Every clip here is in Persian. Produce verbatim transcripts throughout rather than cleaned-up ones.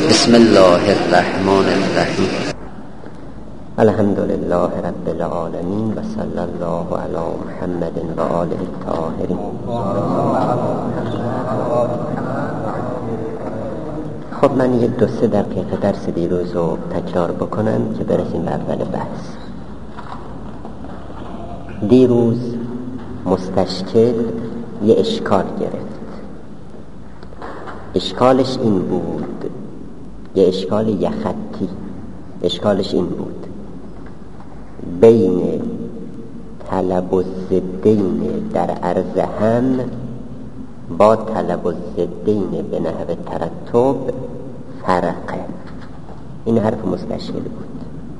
بسم الله الرحمن الرحیم. الحمد لله رب العالمین و صلی الله علی محمد و آله الطاهرین. خب من یه دو سه دقیقه درس دیروز رو تکرار بکنم که برسیم به اول بحث. دیروز مستشکل یه اشکال گرفت. اشکالش این بود، یه اشکال یه خطی. اشکالش این بود بین طلب الضدین در عرض هم با طلب الضدین به نحو ترتب فرقه. این حرف مستشکل بود.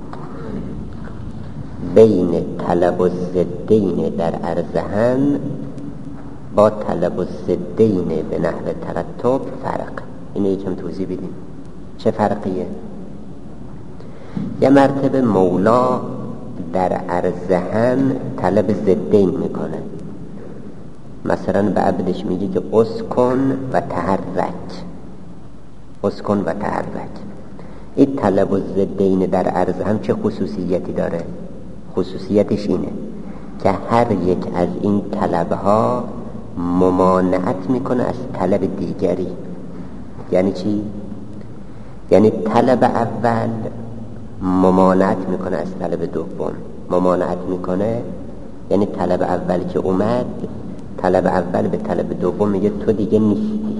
بین طلب الضدین در عرض هم با طلب الضدین به نحو ترتب فرق. اینو یکم توضیح بدیم چه فرقیه. یه مرتبه مولا در عرض هم طلب ضدین میکنه. مثلا به عبدش میگه که اسکن و تحرک، اسکن و تحرک. این طلب الضدین در عرض هم چه خصوصیتی داره؟ خصوصیتش اینه که هر یک از این طلبها ممانعت میکنه از طلب دیگری. یعنی چی؟ یعنی طلب اول ممانعت میکنه از طلب دوم. ممانعت میکنه یعنی طلب اول که اومد، طلب اول به طلب دوم میگه تو دیگه نیستی.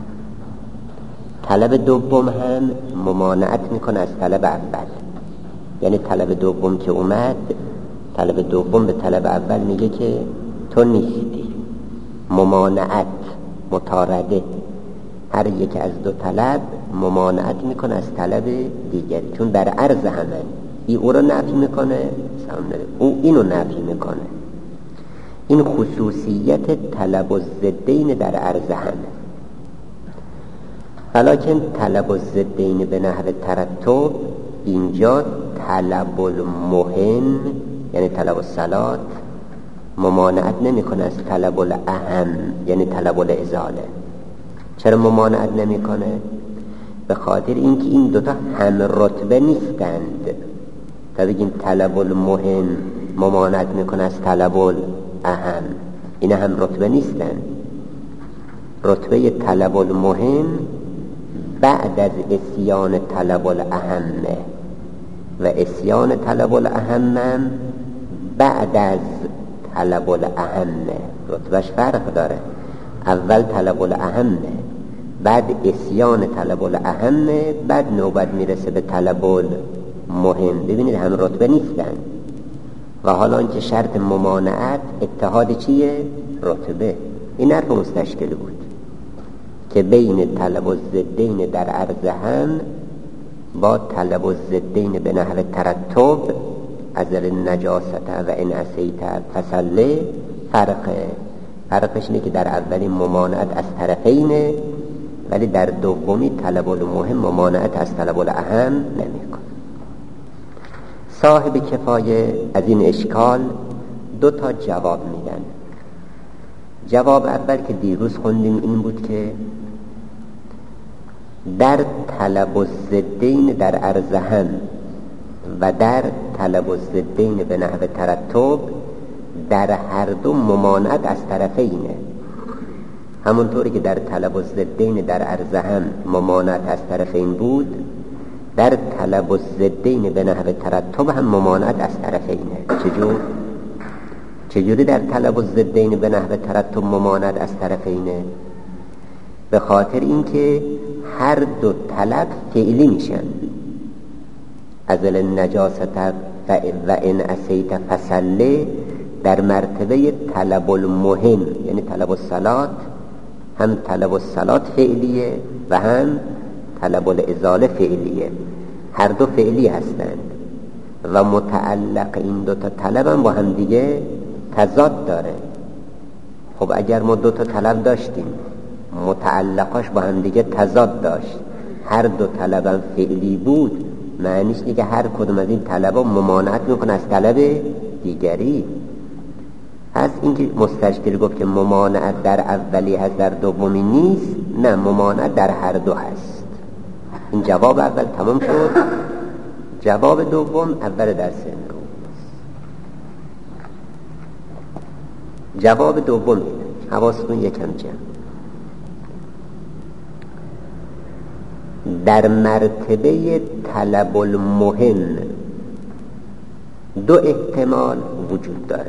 طلب دوم هم ممانعت میکنه از طلب اول. یعنی طلب دوم که اومد، طلب دوم به طلب اول میگه که تو نیستی. ممانعت، مطارده. هر یک از دو طلب ممانعت میکنه از طلب دیگری، چون در عرض همه. این او رو نفی میکنه، او اینو نفی میکنه. این خصوصیت طلب الضدین در عرض همه. ولیکن طلب الضدین به نحو ترتب اینجا طلب المهم، یعنی طلب الصلات، ممانعت نمیکنه از طلب الاهم، یعنی طلب الازاله. چرا ممانعت نمیکنه؟ به خاطر اینکه این دوتا هم رتبه نیستند. تا بگیم طلب المهم ممانعت میکنه از طلب الاهم، این هم رتبه نیستند. رتبه طلب المهم بعد از اسیان طلب الاهمه و اسیان طلب الاهم بعد از طلب الاهمه. رتبهش فرق داره. اول طلب الاهمه، بعد اسیان طلب الاهمه، بعد نوبت میرسه به طلب المهم. ببینید هم رتبه نیستن. و حالا اینکه شرط ممانعت اتحاد چیه؟ رتبه. این حرف مستشکل بود که بین طلب الضدین در عرض هم با طلب الضدین به نحو ترتب ازل النجاست و ان عصیت فصلی فرقه. فرقش اینه که در اولی ممانعت از طرفینه، ولی در دومی طلب المهم ممانعت از طلب الاهم نمیکنه. صاحب کفایه از این اشکال دو تا جواب میدن. جواب اول که دیروز خوندیم این بود که در طلب الضدین در عرض هم و در طلب الضدین به نحو ترتب در هر دو ممانعت از طرفینه. همونطوری که در طلب الضدین در عرض هم ممانعت از طرفین بود، در طلب الضدین به نحو ترتب هم ممانعت از طرفینه. چجور؟ چجوری در طلب الضدین به نحو ترتب ممانعت از طرفینه؟ به خاطر اینکه هر دو طلب فعلی میشن. ازل النجاست و ان عصیت فصلی در مرتبه طلب المهم، یعنی طلب الصلات، هم طلب الصلات فعلیه و هم طلب الازاله فعلیه. هر دو فعلی هستند و متعلق این دو تا طلب هم با هم دیگه تضاد داره. خب اگر ما دو تا طلب داشتیم متعلقاش با هم دیگه تضاد داشت، هر دو طلب هم فعلی بود، معنیش اینه که هر کدوم از این طلبا ممانعت میکنه از طلب دیگری. از اینکه مستشکل گفت که ممانعت در اولی هست در دومی نیست، نه، ممانعت در هر دو هست. این جواب اول تمام شد. جواب دوم اول درس امروز. جواب دوم اینه، حواستون یکم جمع. در مرتبه طلب المهم دو احتمال وجود داره.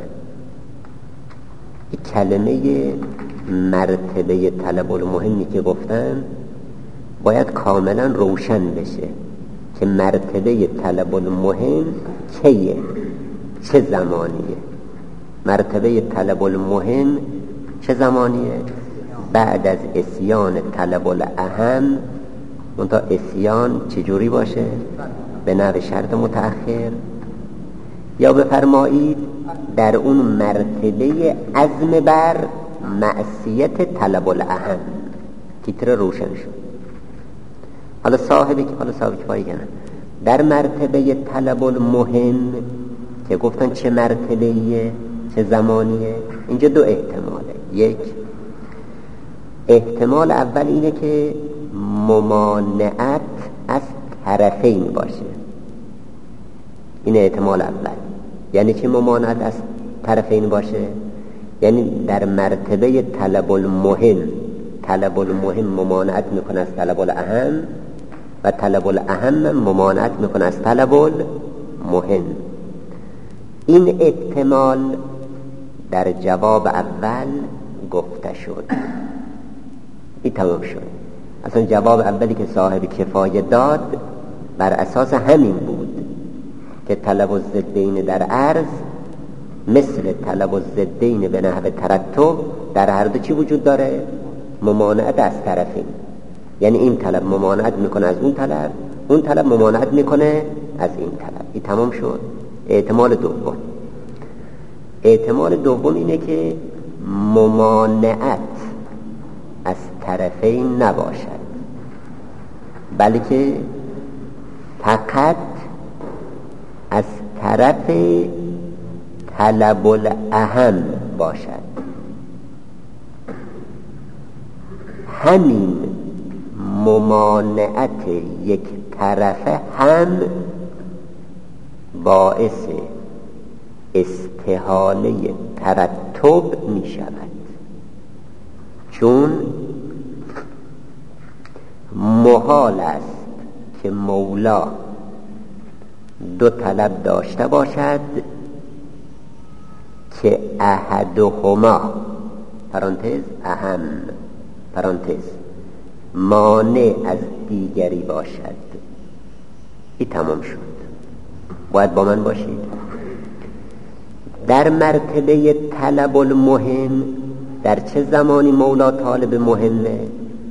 کلمه مرتبه طلب المهمی که گفتم باید کاملا روشن بشه که مرتبه طلب المهم کیه، چه زمانیه. مرتبه طلب المهم چه زمانیه؟ بعد از اسیان طلب الاهم. منتها اسیان چجوری باشه؟ به نحو شرط متأخر، یا بفرمایید در اون مرتبه عزم بر معصیت طلب الاهم. تیتر روشن شد. حالا صاحبی که حالا صاحبی که پایی کنن در مرتبه طلب المهم که گفتن چه مرتبهیه، چه زمانیه، اینجا دو احتماله. یک احتمال اول اینه که ممانعت از طرفین باشه. این احتمال اول. یعنی چه ممانعت از طرفین باشه؟ یعنی در مرتبه طلب المهم طلب المهم ممانعت میکنه از طلب الاهم و طلب الاهم ممانعت میکنه از طلب المهم. این احتمال در جواب اول گفته شد. این تمام شد. اصلا جواب اولی که صاحب کفایه داد بر اساس همین بود که طلب الضدین در عرض مثل طلب الضدین به نحو ترتب در هر دو چی وجود داره؟ ممانعت از طرفین. یعنی این طلب ممانعت میکنه از اون طلب، اون طلب ممانعت میکنه از این طلب. این تمام شد. احتمال دوم احتمال دوم اینه که ممانعت از طرفین نباشد، بلکه فقط از طرف طلب الاهم باشد. همین ممانعت یک طرفه هم باعث استحاله ترتب می شود، چون محال است که مولا دو طلب داشته باشد که احدهما پرانتز اهم پرانتز مانع از دیگری باشد. این تمام شد. باید با من باشید. در مرتبه طلب المهم در چه زمانی مولا طالب مهمه؟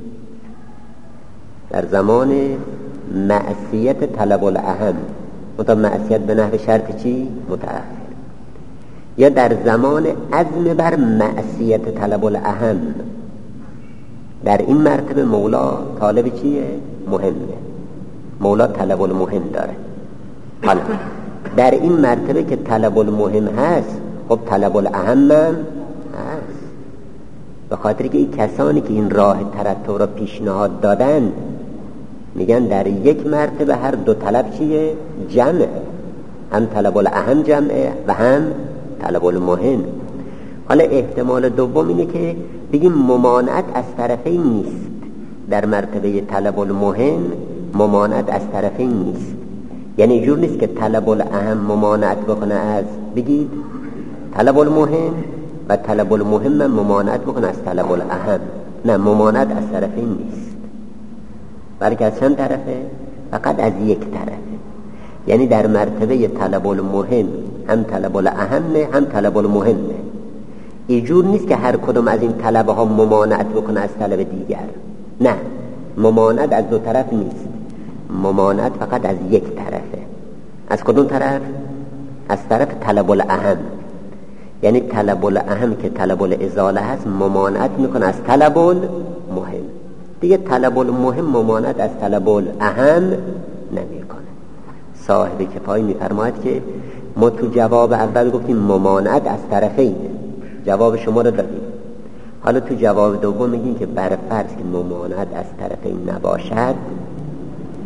در زمان معصیت طلب الاهم. مطلب معصیت به نحو شرط چی؟ متأخر. یا در زمان عزم بر معصیت طلب الاهم. در این مرتبه مولا طالب چیه؟ مهمه. مولا طلب المهم داره. حالا در این مرتبه که طلب المهم هست، خب طلب الاهم هست. به خاطر که این کسانی که این راه ترتب را پیشنهاد دادن میگن در یک مرتبه هر دو طلب چیه؟ جمعه. هم طلب الاهم جمعه و هم طلب المهم. حالا احتمال دوم اینه که بگیم ممانعت از طرفین نیست. در مرتبه طلب المهم ممانعت از طرفین نیست. یعنی جور نیست که طلب الاهم ممانعت بکنه از بگید طلب المهم و طلب المهم ممانعت بکنه از طلب الاهم. نه، ممانعت از طرفین نیست، بلکه از چند طرفه؟ فقط از یک طرفه. یعنی در مرتبه طلب المهم هم طلب الاهمه هم طلب المهمه. اینجور نیست که هر کدوم از این طلبه ها ممانعت بکنه از طلب دیگر. نه، ممانعت از دو طرف نیست، ممانعت فقط از یک طرفه. از کدوم طرف؟ از طرف طلب الاهم. یعنی طلب الاهم که طلب الازاله هست ممانعت میکنه از طلب المهم. دیگه طلب المهم ممانعت از طلب الاهم نمیکنه. صاحب کفایه میفرماید که ما تو جواب اول گفتیم ممانعت از طرفین، جواب شما رو دادیم. حالا تو جواب دوم میگیم که بر فرض که ممانعت از طرفین نباشد،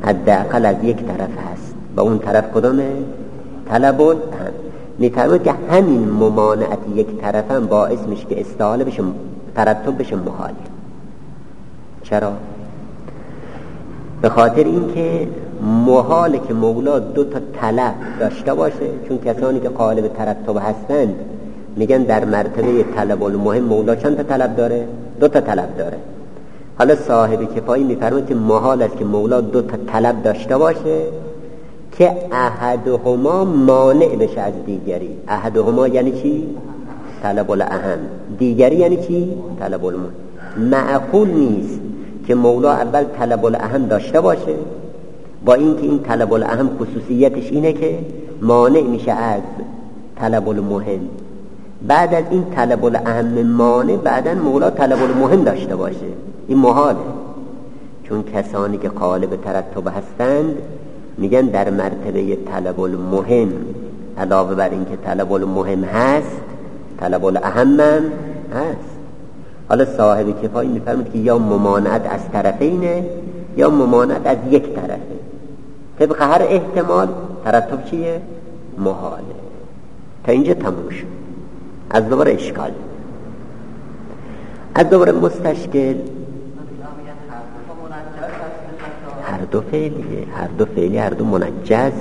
حداقل از یک طرف هست. با اون طرف کدامه؟ طلب الاهم. میفرماید که همین ممانعت یک طرف هم باعث میشه که استحاله بشه، ترتب بشه محال. چرا؟ به خاطر اینکه محاله که مولا دو تا طلب داشته باشه، چون کسانی که قالب ترتب هستند میگن در مرتبه طلب المهم مولا چند تا طلب داره؟ دو تا طلب داره. حالا صاحب کفایی میفرماید که محال است که مولا دو تا طلب داشته باشه که احدهما مانع بشه از دیگری. احدهما یعنی چی؟ طلب الاهم. دیگری یعنی چی؟ طلب المهم. معقول نیست که مولا اول طلب الاهم داشته باشه، با اینکه این طلب الاهم خصوصیتش اینه که مانع میشه از طلب المهم، بعد از این طلب الاهم مانع بعدن مولا طلب المهم داشته باشه. این محاله، چون کسانی که قالب ترتب هستند میگن در مرتبه طلب المهم علاوه بر این که طلب المهم هست طلب الاهم هست. حالا صاحب کفایی میفرمید که یا ممانعت از طرفینه یا ممانعت از یک طرفه. طبق هر احتمال ترتب چیه؟ محاله. تا اینجا تموم شد. از دوباره اشکال، از دوباره مستشکل. هر دو فعلیه، هر دو فعلی، هر دو منجز.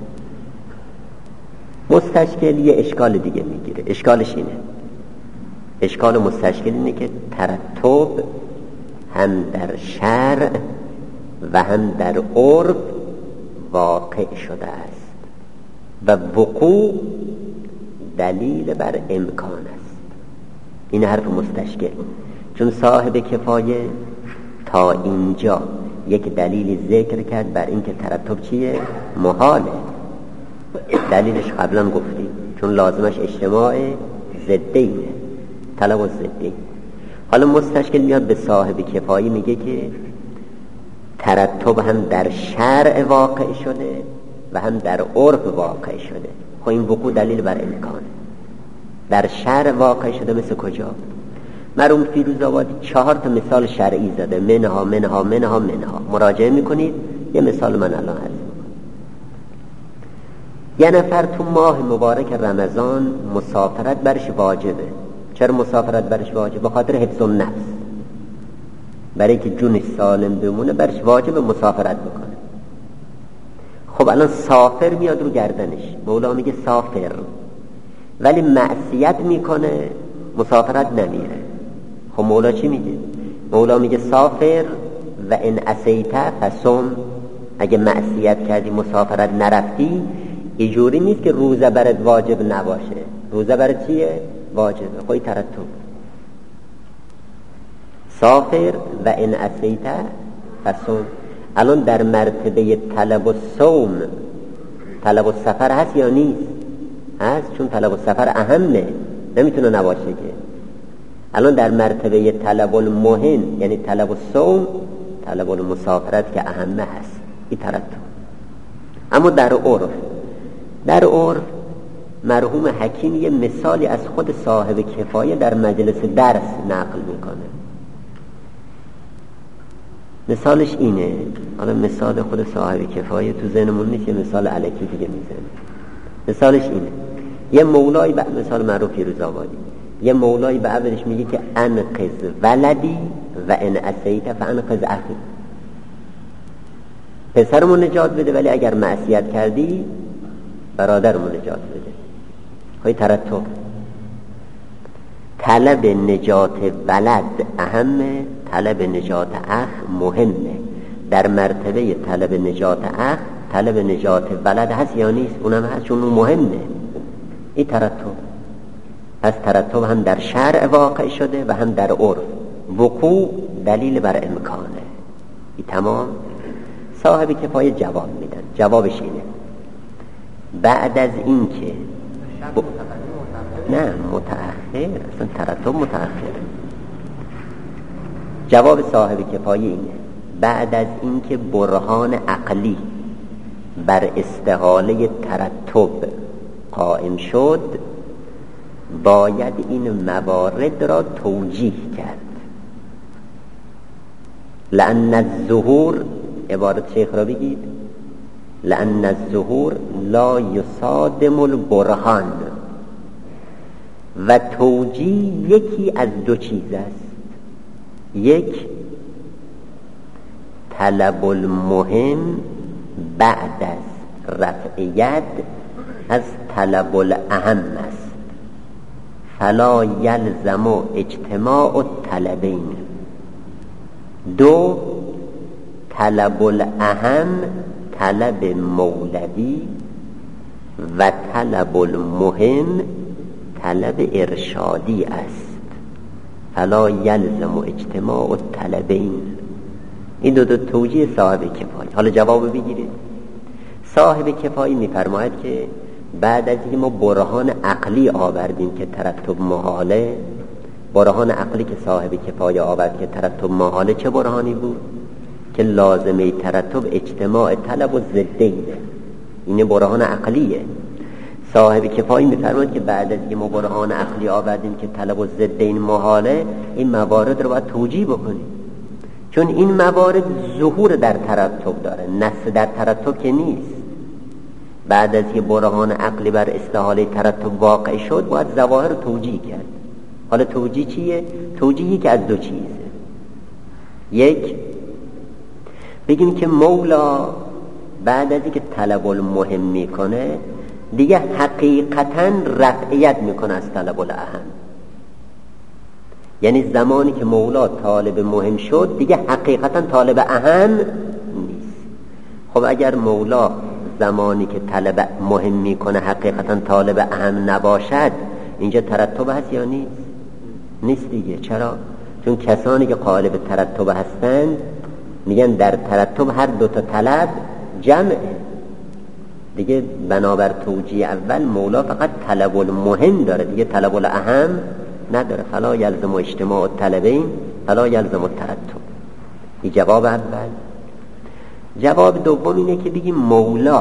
مستشکل یه اشکال دیگه میگیره. اشکالش اینه، اشکال مستشکل اینه که ترتب هم در شرع و هم در عرف واقع شده است و وقوع دلیل بر امکان است. این حرف مستشکل، چون صاحب کفایه تا اینجا یک دلیلی ذکر کرد بر این که ترتب چیه؟ محاله. دلیلش قبلا گفتیم، چون لازمش اجتماع ضدینه، طلب و ضدین. حالا مستشکل میاد به صاحب کفایی میگه که ترتب هم در شرع واقع شده و هم در عرف واقع شده. خب این وقوع دلیل بر امکانه. در شرع واقع شده مثل کجا؟ مرحوم فیروزآبادی چهار تا مثال شرعی زده، منها منها منها منها. مراجعه میکنید، یه مثال من الان عرض میکنم. یه نفر تو ماه مبارک رمضان مسافرت برش واجبه. چرا مسافرت برش واجبه؟ به خاطر حفظ النفس، برای که جونش سالم بمونه برش واجبه مسافرت بکنه. خب الان سافر میاد رو گردنش، مولا میگه سافر، ولی معصیت میکنه مسافرت نمیره. خب مولا چی میگه؟ مولا میگه سافر و ان عصیت فصم. اگه معصیت کردی مسافرت نرفتی، اینجوری نیست که روزه برات واجب نباشه. روزه برات چیه؟ واجبه. خب ترتب سافر و ان عصیت فصم. الان در مرتبه طلب الصوم طلب السفر هست یا نیست؟ هست، چون طلب السفر اهمه، نمیتونه نباشه که. الان در مرتبه طلب المهم یعنی طلب الصوم طلب المسافرت که اهمه هست. این ترتب. اما در عرف در عرف مرحوم حکیم یه مثالی از خود صاحب کفایه در مجلس درس نقل میکنه. مثالش اینه، حالا مثال خود صاحب کفایه تو ذهنمون نیست، یه مثال الکی دیگه میزنه. مثالش اینه، یه مولای به مثال معروف فیروزآبادی، یه مولای به عبدش میگه که انقذ ولدی و ان عصیت فانقذ اخی. پسرمون نجات بده، ولی اگر معصیت کردی برادرمون نجات بده. خواهی ترتب طلب نجات ولد اهمه، طلب نجات اخ مهمه. در مرتبه طلب نجات اخ طلب نجات ولد هست یا نیست؟ اونم هست، چون اون مهمه. این ترتب. پس ترتب هم در شرع واقع شده و هم در عرف. وقوع دلیل بر امکانه. این تمام. صاحب کفایه جواب میدن. جوابش اینه، بعد از این که ب... نه متأخر، اصلا ترتب متأخر. جواب صاحب کفایه اینه، بعد از این که برهان عقلی بر استحاله ترتب قائم شد، باید این موارد را توجیه کرد. لأن الظهور عبارت شیخ را بگید. لأن الظهور لا یصادم البرهان. و توجیه یکی از دو چیز است. یک، طلب المهم بعد از رفع ید از طلب الاهم است. فلا یلزم اجتماع الطلبین. دو، طلب الاهم طلب مولوی و طلب المهم طلب ارشادی است. فلا یلزم اجتماع الطلبین. این دو دو توجیه صاحب کفایی. حالا جواب بگیرید. صاحب کفایی میفرماید که بعد از اینکه ما برهان عقلی آوردیم که ترتب محاله، برهان عقلی که صاحب کفایی آورد که ترتب محاله، چه برهانی بود؟ که لازمه ترتب اجتماع طلب و ضدینه. این برهان عقلیه. صاحب کفایی میفرماید که بعد از اینکه ما برهان عقلی آوردیم که طلب و ضدین محاله، این موارد رو باید توجیه بکنیم، چون این موارد ظهور در ترتب داره، نص در ترتب که نیست. بعد از که برهان عقلی بر استحاله ترتب واقع شد، باید ظواهر توجیه کرد. حالا توجیه چیه؟ توجیهی که از دو چیزه. یک، بگیم که مولا بعد از که طلب المهم میکنه دیگه حقیقتاً رفعیت میکنه از طلب الاهم. یعنی زمانی که مولا طالب مهم شد دیگه حقیقتاً طالب اهم نیست. خب اگر مولا زمانی که طلب مهم میکنه حقیقتاً طالب اهم نباشد، اینجا ترتب هست یا نیست؟ نیست دیگه. چرا؟ چون کسانی که قالب ترتب هستند میگن در ترتب هر دوتا طلب جمعه دیگه. بنابر توجیه اول مولا فقط طلب المهم داره، دیگه طلب الاهم نداره. فلا یلزم اجتماع الطلبین فلا یلزم الترتب. این جواب اول. جواب دوم اینه که بگیم مولا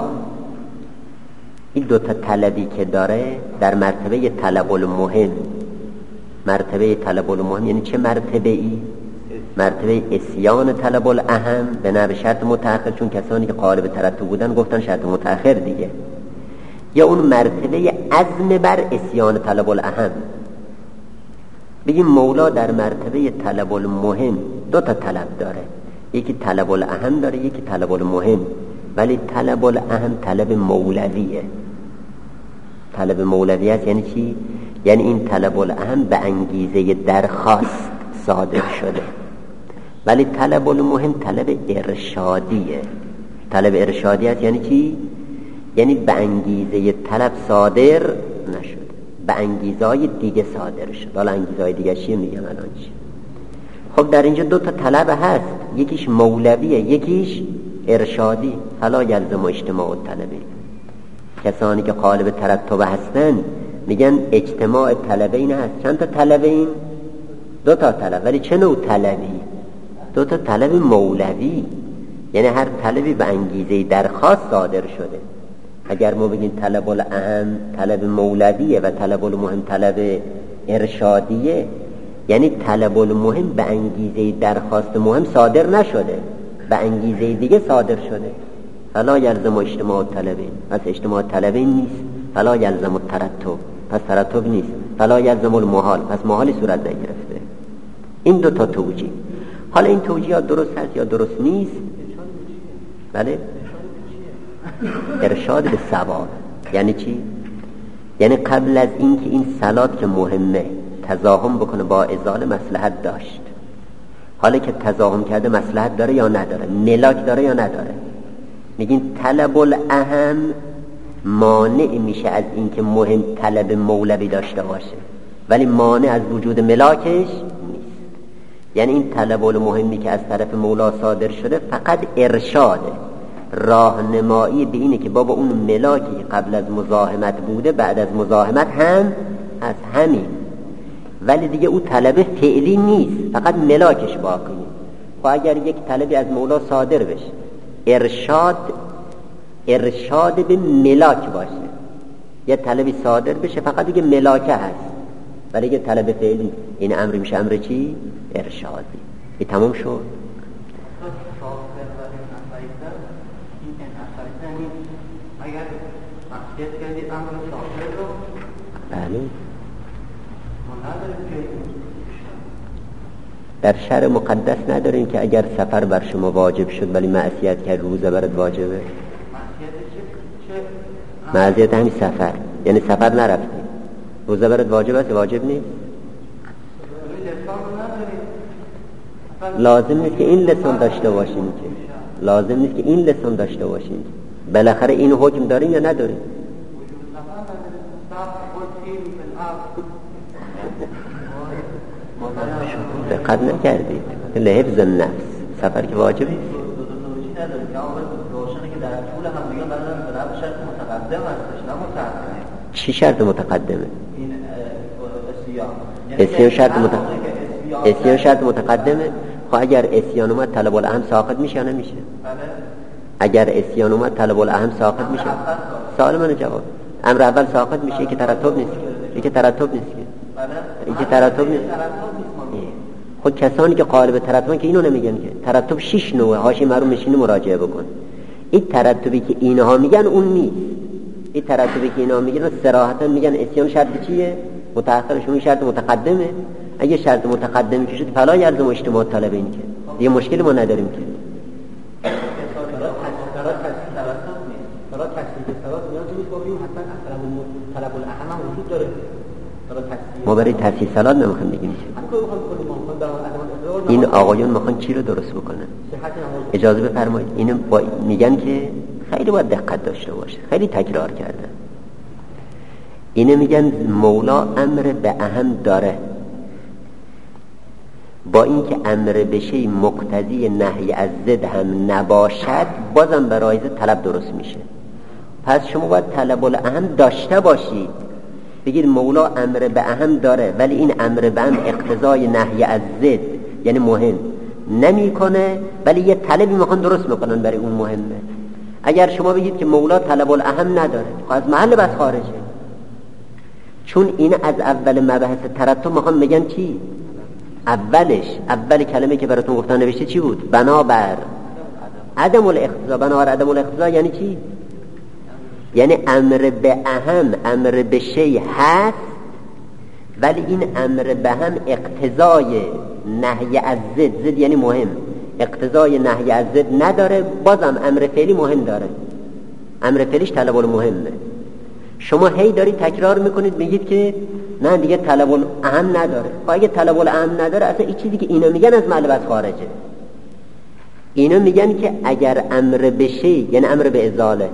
این دوتا طلبی که داره در مرتبه طلب المهم. مرتبه طلب المهم یعنی چه مرتبه ای؟ مرتبه اسیان طلب الاهم به نحو شرط متأخر، چون کسانی که قالب ترتب بودن گفتن شرط متأخر دیگه. یا اون مرتبه عزم بر اسیان طلب الاهم. بگیم مولا در مرتبه طلب المهم دو تا طلب داره، یکی طلب الاهم داره، یکی طلب المهم. ولی طلب الاهم طلب مولویه. طلب مولوی است یعنی چی؟ یعنی این طلب الاهم به انگیزه درخواست صادر شده، ولی طلب المهم طلب ارشادیه. طلب ارشادی است یعنی چی؟ یعنی به انگیزه طلب صادر نشد، به انگیزهای دیگه صادر شد. حالا انگیزهای دیگه چیه میگم الان چی؟ خب در اینجا دو تا طلب هست، یکیش مولویه یکیش ارشادی. فلا یلزم اجتماع الطلبین. کسانی که قالب ترتب هستن میگن اجتماع طلبین هست. چند تا طلبین؟ دو تا طلب. ولی چه نوع طلبی؟ دو تا طلب مولوی، یعنی هر طلبی به انگیزه درخواست صادر شده. اگر ما بگیم طلب الاهم طلب مولویه و طلب المهم طلب ارشادیه، یعنی طلب المهم به انگیزه درخواست مهم صادر نشده، به انگیزه دیگه صادر شده. فلا یلزم اجتماع الطلبین. پس اجتماع الطلبین نیست. فلا یلزم الترتب. پس ترتب نیست. فلا یلزم المحال. پس محالی صورت نگرفته. این دو تا توجیه. حالا این توجیه درست هست یا درست نیست؟ بله؟ ارشاد به صواب. یعنی چی؟ یعنی قبل از این که این صلات که مهمه تزاحم بکنه با ازاله مصلحت داشت. حالا که تزاحم کرده مصلحت داره یا نداره؟ ملاک داره یا نداره؟ میگین طلب الاهم مانع میشه از این که مهم طلب مولوی داشته باشه، ولی مانع از وجود ملاکش نیست. یعنی این طلب المهمی که از طرف مولا صادر شده فقط ارشاده، راهنمایی به اینه که بابا اون ملاکی قبل از مزاحمت بوده بعد از مزاحمت هم از همین، ولی دیگه اون طلب فعلی نیست، فقط ملاکش باقیه. خب اگر یک طلبی از مولا صادر بشه، ارشاد ارشاد به ملاک باشه، یه طلبی صادر بشه فقط دیگه ملاکه هست، ولی یه طلب فعلی، این امر میشه امر چی؟ ارشادی. این تمام شد. یعنی اگر معصیت کردی امر ساخته رو بله ما نداریم که در شرع مقدس نداریم که اگر سفر بر شما واجب شد ولی معصیت کرد روزه برات واجبه. معصیت چه؟ معصیت همین سفر، یعنی سفر نرفتی روزه برات واجب است واجب نیست؟ لازم نیست که این لسان داشته باشیم که لازم نیست که این لسان داشته باشیم بالاخره این حکم داریم یا نداریم؟ دقت نکردید لحفظ نفس سفر که واجب نیست. چی شرط متقدمه؟ اسیان شرط متقدمه اسیان شرط متقدمه. خب اگر اسیان اومد طلب الاهم ساقط میشه یا نمیشه؟ اگر اسیان اومد طلب الاهم ساقط میشه؟ سوال من جواب. امر اول ساقط میشه که ترتب نیست که که ترتب نیست که که ترتب نیست. خود کسانی که قالب ترتبن که اینو نمیگن که ترتب شش نوعه. حاشیه مرحوم مشینی مراجعه بکن. این ترتبی که اینها میگن اون نیست. این ترتبی که اینها میگن صراحتا میگن اسیان شرط چیه؟ متأخرشون شرط متقدمه. اگه شرط متقدمی که شد فلا یلزم اجتماع طلب این که دیگه مشکلی ما نداریم که ما برای تصحیح صلات نمیخوایم بگیم که این آقایون میخوان چی رو درست بکنن. اجازه بفرمایید اینو با... میگن که خیلی باید دقت داشته باشه، خیلی تکرار کردن. اینو میگن مولا امر به اهم داره، با اینکه امر به شی مقتضی نهی از ضد هم نباشد بازم برای طلب درست میشه. پس شما باید طلب الاهم داشته باشید، بگید مولا امر به اهم داره ولی این امر به اهم اقتضای نهی از ضد یعنی مهم نمیکنه ولی یه طلبی میخوان درست میکنن برای اون مهمه. اگر شما بگید که مولا طلب الاهم نداره خب از محل بس خارجه، چون این از اول مبحث ترتب میخوان میگن چی؟ اولش اول کلمه که براتون گفتن نوشته چی بود؟ بنابر عدم الاقتضا. بنابر عدم الاقتضا یعنی چی؟ یعنی امر به اهم امر به شی هست ولی این امر به هم اقتضای نهی از ضد ضد یعنی مهم اقتضای نهی از ضد نداره، بازم امر فعلی مهم داره. امر فعلیش طلب المهمه. شما هی دارید تکرار میکنید میگید که نه دیگه طلب الاهم نداره. خب اگه طلب الاهم نداره اصلا این چیزی که اینا میگن از معلومات خارجه. اینا میگن که اگر امر به شی یعنی امر به ازاله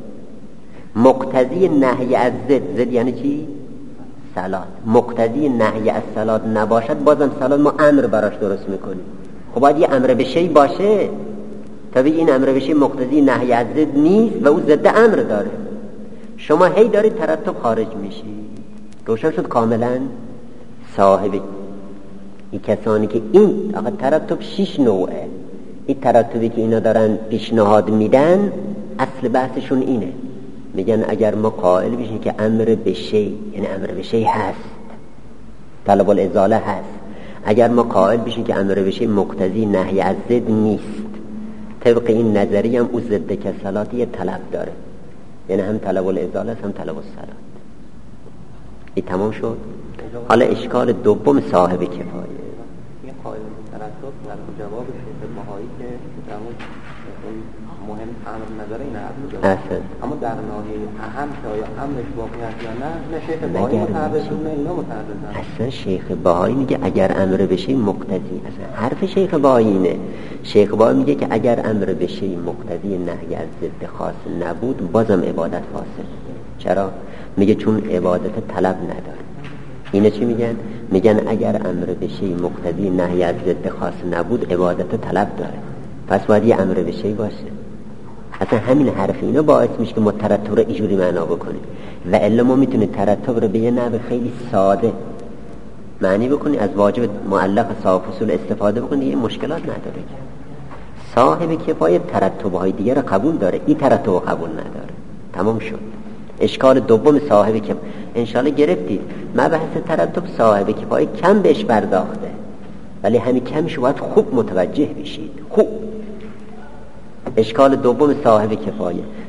مقتضی نهی از ضد ضد یعنی چی؟ صلات مقتضی نهی از صلات نباشد بازم صلات ما امر براش درست میکنیم. خب باید یه امر به شی باشه طبعی این امر به شی مقتضی نهی از ضد نیست و او ضد امر داره. شما هی دارید ترتب خارج میشی. روشن شد کاملا؟ صاحب این کسانی که این آقا ترتب شش نوعه، این ترتبی که اینا دارن پیشنهاد میدن اصل بحثشون اینه. میگن اگر ما قائل بشیم که امر به شی یعنی امر به شی هست طلب الازاله هست، اگر ما قائل بشیم که امر به شی مقتضی نهی از ضد نیست طبق این نظریه هم او ضد کسلاتی طلب داره، یعنی هم طلب الازاله هم طلب الصلات. این تمام شد. حالا اشکال دوم صاحب کفایه. این قائل ترتب در جواب شیخ بهایی که در مهم امر نظر این اصلا اما در ناحیه اهم که آیا امرش واقعی است یا نه نه شیخ بهایی متعرضون نه اینا متعرضن. اصلا شیخ بهایی میگه اگر امر بشه مقتضی، اصلا حرف شیخ بهایی اینه. شیخ بهایی میگه که اگر امر بشه مقتضی نهی از ضد خاص نبود بازم عبادت فاسد. چرا؟ میگه چون عبادت طلب نداره. اینه چی میگن؟ میگن اگر امر بشه مقتضی نهی از ضد خاص نبود عبادت طلب داره، پس باید یه امر بشه باشه. اصلا همین حرف اینا باعث میشه که ما ترتب رو اینجوری معنا بکنیم و الا ما میتونیم ترتب رو به یه نحو خیلی ساده معنی بکنیم، از واجب معلق صاحب اصول استفاده بکنیم، یه مشکلات نداره. صاحب کفایه ترتب‌های دیگه رو قبول داره، این ترتب رو قبول نداره. تمام شد. اشکال دوم صاحب کفایه انشالله گرفتید. مبحث ترتب صاحب کفایه کم بهش پرداخته ولی همین کمش باید خوب متوجه بشید. خوب اشکال دوم صاحب کفایه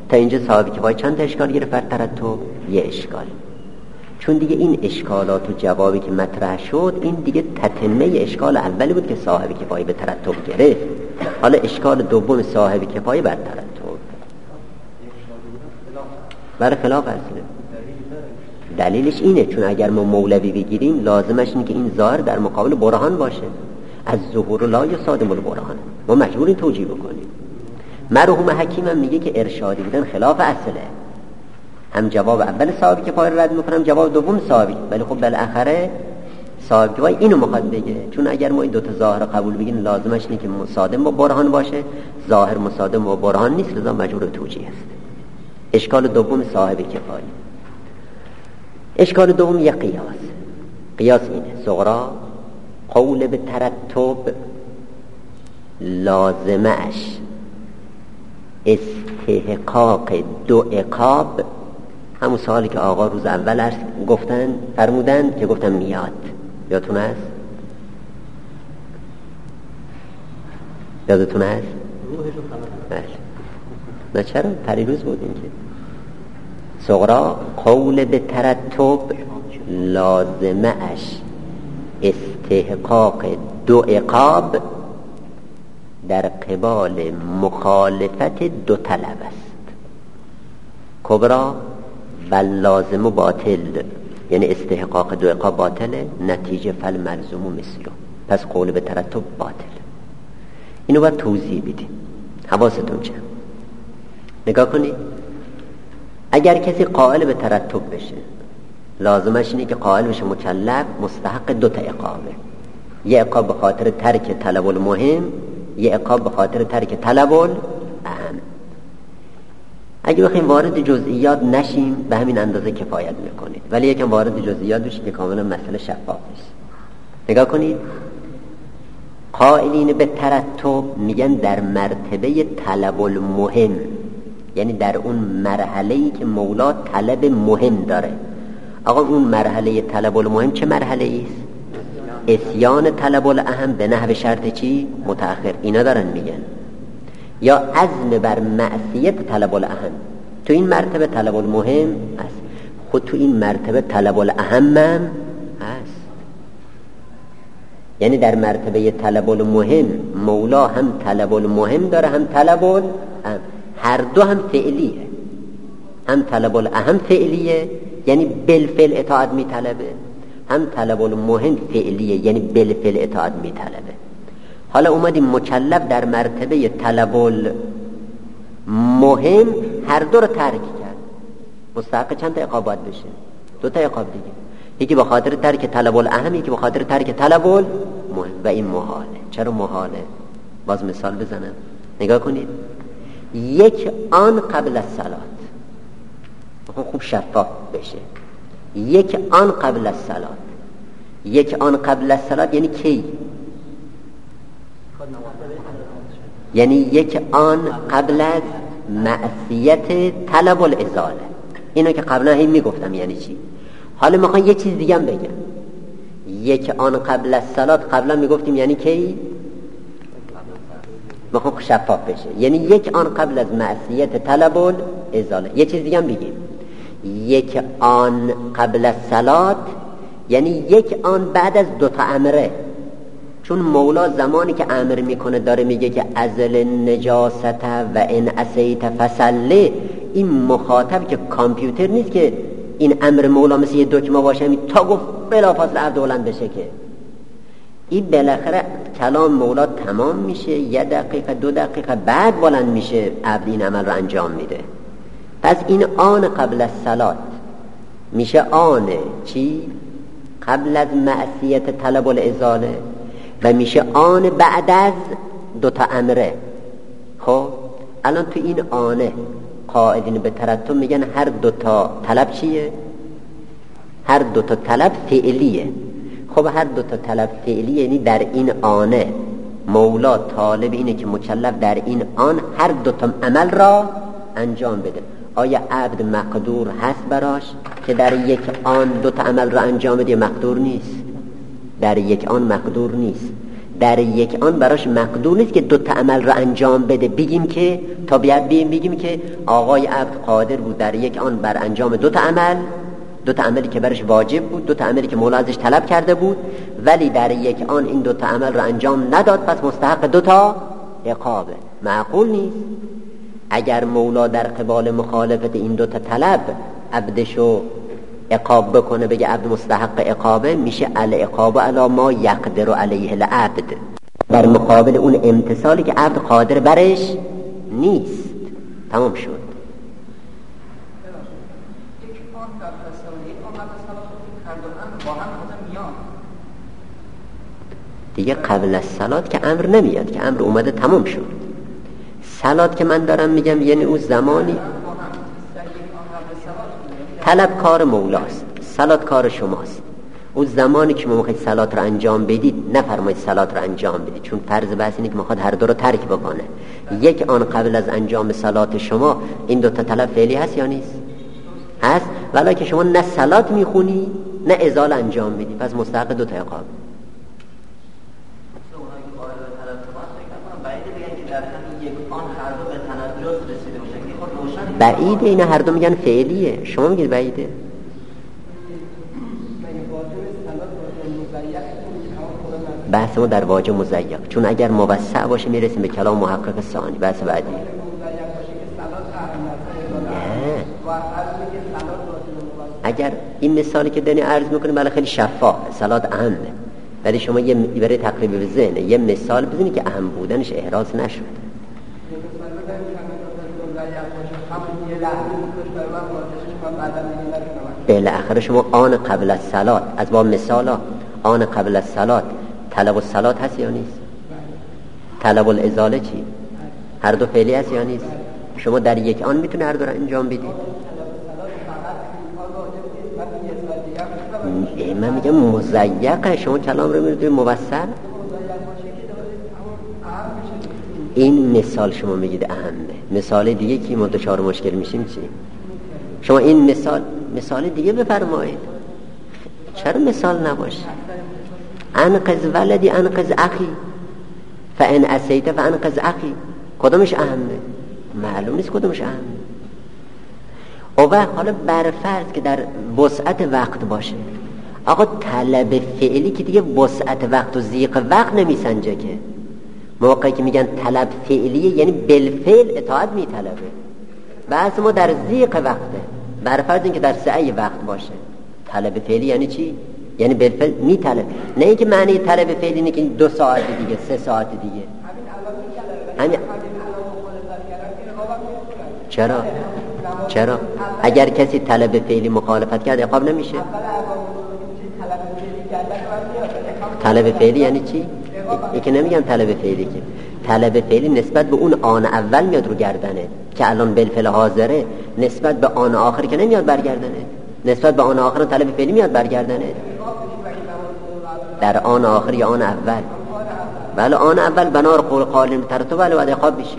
تا اینجا صاحب کفایه چند تا اشکال گرفت بر ترتب؟ یه اشکال. چون دیگه این اشکالات و جوابی که مطرح شد این دیگه تتمه اشکال اولی بود که صاحب کفایه به ترتب گرفت. حالا اشکال دوم صاحب کفایه بر ترتب بر خلاف اصله. دلیلش اینه چون اگر ما مولوی بگیریم لازمش اینه که این ظاهر در مقابل برهان باشه. از ظهور لا یصادم البرهان، ما مجبوریم توجیه بکنیم. مرحوم حکیم هم میگه که ارشادی بودن خلاف اصله. هم جواب اول صاحب کفایه رد میکنم، جواب دوم صاحبی، ولی خب بالاخره صاحب کفایه اینو میخواد بگه. چون اگر ما این دو تا ظاهر قبول بگیریم لازمش اینه که مصادم با برهان باشه. ظاهر مصادم با برهان نیست، لذا مجبور توجیه است. اشکال دوم صاحب کفایه. اشکال دوم یک قیاس. قیاس اینه: صغرا قول به ترتب لازمش استحقاق دو عقاب. همون سوالی که آقا روز اول عرض گفتن فرمودن که گفتم میاد، یادتون است؟ یادتون است؟ بله. نه چرا؟ پریروز بود این که صغرا قول به ترتب لازمش استحقاق دو عقاب در قبال مخالفت دو طلب است. کبرا بل لازم و باطل، یعنی استحقاق دو عقاب باطله، نتیجه فل ملزوم و مثلو، پس قول به ترتب باطل. اینو باید توضیح بدیم. حواستون جمع. نگاه کنید، اگر کسی قائل به ترتب بشه لازمش اینه که قائل بشه مکلف مستحق دو تا عقابه. یه عقاب به خاطر ترک طلب المهم، یه عقاب به خاطر ترک طلب الاهم. اگه بخوایم وارد جزئیات نشیم به همین اندازه کفایت میکنید، ولی یکم وارد جزئیات بشید که کاملا مسئله شفاف است. نگاه کنید، قائلین به ترتب میگن در مرتبه طلب المهم، یعنی در اون مرحله‌ای که مولا طلب مهم داره. آقا اون مرحله طلب المهم چه مرحله است؟ اسیان طلب الاهم به نحو شرط چی؟ متأخر. اینا دارن میگن. یا عزم بر معصیت طلب الاهم. تو این مرتبه طلب المهم هست، خود تو این مرتبه طلب الاهم هم هست. یعنی در مرتبه طلب المهم مولا هم طلب المهم داره هم طلب الاهم، هر دو هم فعلیه. هم طلب الاهم فعلیه یعنی بالفعل اطاعت می طلبه، هم طلب المهم فعلیه یعنی بالفعل اطاعت می طلبه. حالا اومدیم مکلف در مرتبه طلب المهم هر دو رو ترک کرد، مستحق چند تا عقاب باید بشه؟ دو تا عقاب دیگه، یکی به خاطر ترک طلب الاهم، یکی به خاطر ترک طلب المهم. و این محاله. چرا محاله؟ باز مثال بزنم. نگاه کنید، یک آن قبل از صلات، خوب شفاف بشه. یک آن قبل از صلات، یک آن قبل از صلات یعنی کی؟ یعنی یک آن قبل از معصیت طلب الازاله. اینو که قبلا هم میگفتم یعنی چی. حالا میخوام یه چیز دیگه هم بگم. یک آن قبل از صلات قبلا میگفتیم یعنی کی؟ میخوام شفاف بشه. یعنی یک آن قبل از معصیت طلب الازاله. یه چیز دیگه هم بگیم، یک آن قبل از صلات یعنی یک آن بعد از دو تا امره. چون مولا زمانی که امر میکنه داره میگه که ازل نجاست و ان عصیت فصلی. این مخاطب که کامپیوتر نیست که این امر مولا مثل یه دکمه باشه تا گفت بلافاصله عبد بلند بشه، که این بالاخره کلام مولا تمام میشه، یه دقیقه دو دقیقه بعد بلند میشه عبد این عمل رو انجام میده. پس این آن قبل از صلات میشه آن چی؟ قبل از معصیت طلب الازاله، و میشه آن بعد از دو تا امره. خب الان تو این آنه قائلین به ترتب میگن هر دو تا طلب چیه؟ هر دو تا طلب فعلیه. خب هر دو تا طلب فعلیه یعنی در این آنه مولا طالب اینه که مکلف در این آن هر دو تا عمل را انجام بده. آیا عبد مقدور هست براش که در یک آن دو تا عمل را انجام بده؟ مقدور نیست. در یک آن مقدور نیست. در یک آن براش مقدور نیست که دو تا عمل رو انجام بده. بگیم که تا بیاد بگیم, بگیم که آقای عبد قادر بود در یک آن بر انجام دو تا عمل، دو تا عملی که برش واجب بود، دو تا عملی که مولا ازش طلب کرده بود، ولی در یک آن این دو تا عمل رو انجام نداد، پس مستحق دو تا عقابه. معقول نیست. اگر مولا در قبال مخالفت این دو تا طلب عبدشو عقاب بکنه، بگه عبد مستحق عقابه، میشه العقاب علی ما یقدر علیه العبد، در مقابل اون امتثالی که عبد قادر برش نیست. تمام شد. دیگه قبل از صلات که امر نمیاد، که امر اومده تمام شد. صلات که من دارم میگم یعنی اون زمانی طلب کار مولاست، صلات کار شماست. اون زمانی که ما میخواید صلات رو انجام بدید، نفرمایید صلات رو انجام بدید، چون فرض بحث اینه که میخواد هر دو رو ترک بکنه. یک آن قبل از انجام صلات شما این دو تا طلب فعلی هست یا نیست؟ هست. ولی که شما نه صلات میخونی نه ازاله انجام میدی، پس مستحق دو تا عقاب. بعیده اینا هر دو میگن فعلیه، شما میگید بعیده. بحث ما در واجب مضیق، چون اگر موسع باشه میرسیم به کلام محقق ثانی. بحث بعدی نه. اگر این مثالی که دنی عرض میکنه بله خیلی شفاف، صلات اهمه، ولی شما یه برای تقریب به ذهن یه مثال بزنید که اهم بودنش احراز نشد. بالاخره شما آن قبل از صلات، از با مثالا آن قبل از صلات طلب الصلات هست یا نیست؟ طلب الازاله چی؟ هر دو فعلی هست یا نیست؟ شما در یک آن میتونه هر دو رو انجام بدید. من میگم مضیقه، شما کلام رو میرید موسع. این مثال شما میگید اهمه. مثال دیگه که ما دچار مشکل میشیم چی؟ شما این مثال مثال دیگه بفرمایید. چرا مثال نباشه؟ انقذ ولدی انقذ اخی فان اسیت فانقذ اخی. کدومش اهمه؟ معلوم نیست کدومش اهمه. و حالا برفرض که در وسعت وقت باشه، آقا طلب فعلی که دیگه وسعت وقت و ضیق وقت نمیسنجه که. موقعی که میگن طلب فعلیه یعنی بالفعل اطاعت میطلبه. بحث ما در ضیق وقته. برفرض این که در سعی وقت باشه، طلب فعلی یعنی چی؟ یعنی بالفعل میطلبه. نه اینکه معنی طلب فعلی اینه که دو ساعت دیگه، سه ساعت دیگه. همین چرا؟ چرا؟ اگر کسی طلب فعلی مخالفت کرد عقاب نمیشه؟ طلب فعلی یعنی چی؟ این که نمیگم طلب فعلی، که طلب فعلی نسبت به اون آن اول میاد رو گردنه که الان بالفعل حاضره، نسبت به آن آخر که نمیاد برگردنه. نسبت به آن آخر طلب فعلی میاد برگردنه. در آن آخر یا آن اول؟ ولی آن اول بنار قول قالین ترتب ولی بعد عقاب بشی.